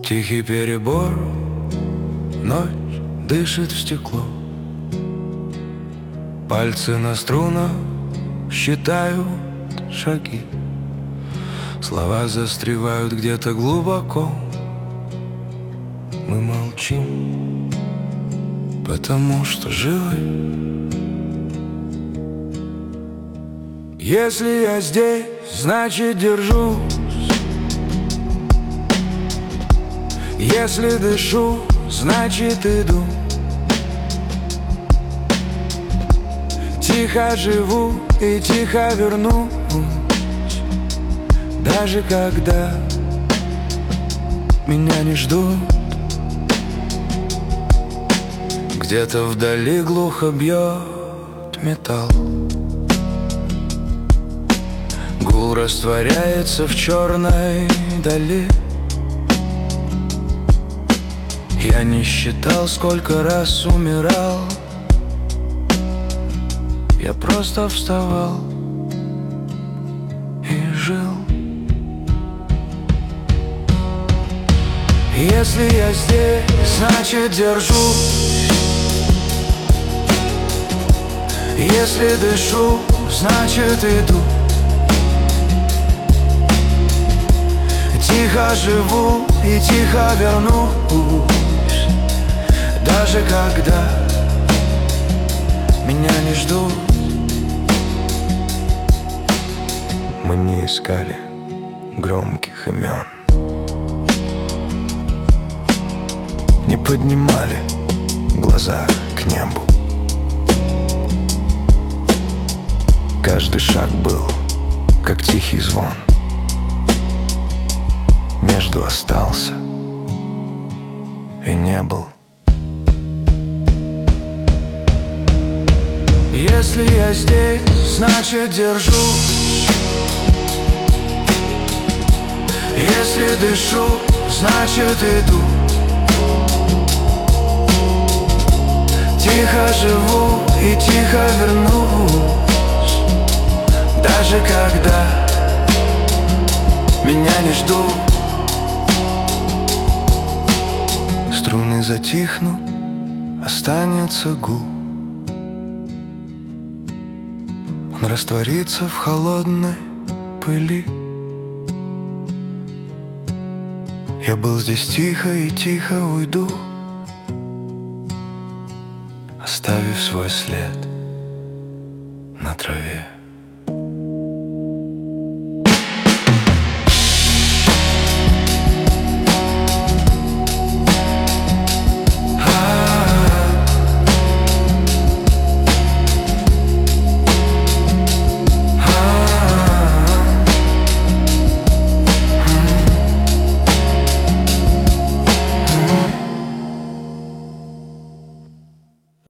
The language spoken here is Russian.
Тихий перебор, ночь дышит в стекло. Пальцы на струнах считают шаги. Слова застревают где-то глубоко. Мы молчим, потому что живы. Если я здесь, значит держусь. Если дышу, значит иду. Тихо живу и тихо вернусь, даже когда меня не ждут. Где-то вдали глухо бьет металл. Гул растворяется в черной дали. Я не считал, сколько раз умирал. Я просто вставал и жил. Если я здесь, значит держусь. Если дышу, значит иду. Тихо живу и тихо вернусь, даже когда меня не ждут. Мы не искали громких имен, не поднимали глаза к небу. Каждый шаг был, как тихий звон. Между остался и не был. Если я здесь, значит держусь. Если дышу, значит иду. Тихо живу и тихо вернусь, даже когда меня не ждут. Струны затихнут, останется гул. Он растворится в холодной пыли. Я был здесь тихо и тихо уйду, оставив свой след на траве.